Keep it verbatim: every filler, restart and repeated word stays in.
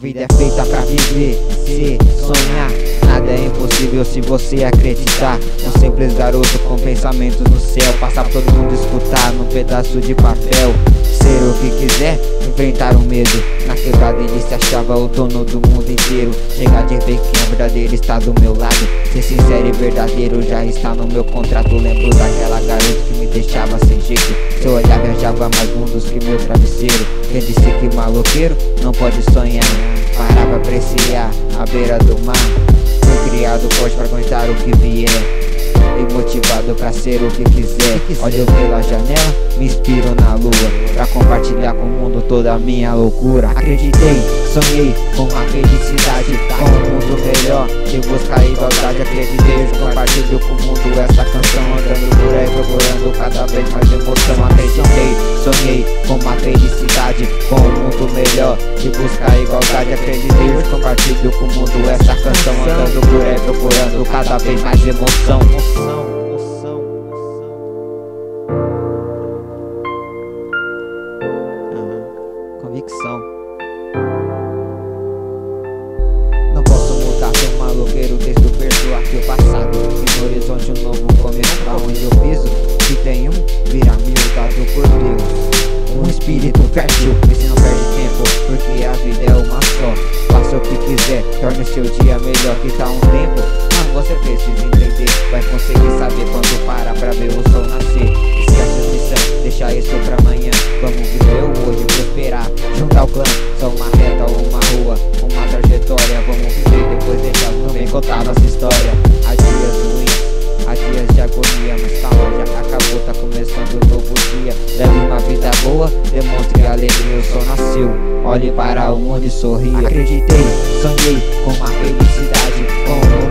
vida é feita pra viver, ser, sonhar. Nada é impossível se você acreditar. Um simples garoto com pensamentos no céu, passar pra todo mundo escutar num pedaço de papel. Ser o que quiser, enfrentar o medo. Na quebrada ele se achava o dono do mundo inteiro. Chegar de ver que a verdadeira está do meu lado. Ser sincero e verdadeiro já está no meu contrato. Lembro daquela garota que me deixava sem jeito. Seu olhar viajava mais mundos que meu travesseiro. Quem disse que maloqueiro não pode sonhar? Parar pra apreciar a beira do mar. Fui criado forte pra aguentar o que vier e motivado pra ser o que quiser. Olho pela janela, me inspiro na lua, pra compartilhar com o mundo toda a minha loucura. Acreditei, sonhei com a felicidade, com um mundo melhor, de buscar a igualdade. Acreditei, hoje compartilho com o mundo essa canção, andando por aí procurando cada vez mais emoção. Acreditei, sonhei com uma felicidade, com um mundo melhor, de buscar a igualdade. Acreditei, hoje compartilho com o mundo essa canção, andando por aí procurando cada vez mais emoção. Convicção. Não posso mudar, sou maloqueiro desde o berço aqui o passado. E no horizonte um novo começo, aonde eu piso que tem um vira mil dado por Deus. Um espírito fértil, esse não perde tempo, porque a vida é uma só. Faça o que quiser, torne o seu dia melhor. Que tá um tempo, mas você precisa entender. Vai conseguir saber quando para pra ver o sol nascer. Esquece a missão, deixa isso pra amanhã. Vamos viver o hoje, prosperar, juntar o clã. Só uma reta ou uma rua, uma trajetória. Vamos viver, depois deixar bem contar nossa história. Há dias ruins, há dias de agonia, mas calma, já acabou, tá começando um novo dia. Leve uma vida boa, demonstre alegria, o sol nasceu. Olhe para o mundo e sorria. Acreditei, sonhei com uma felicidade, com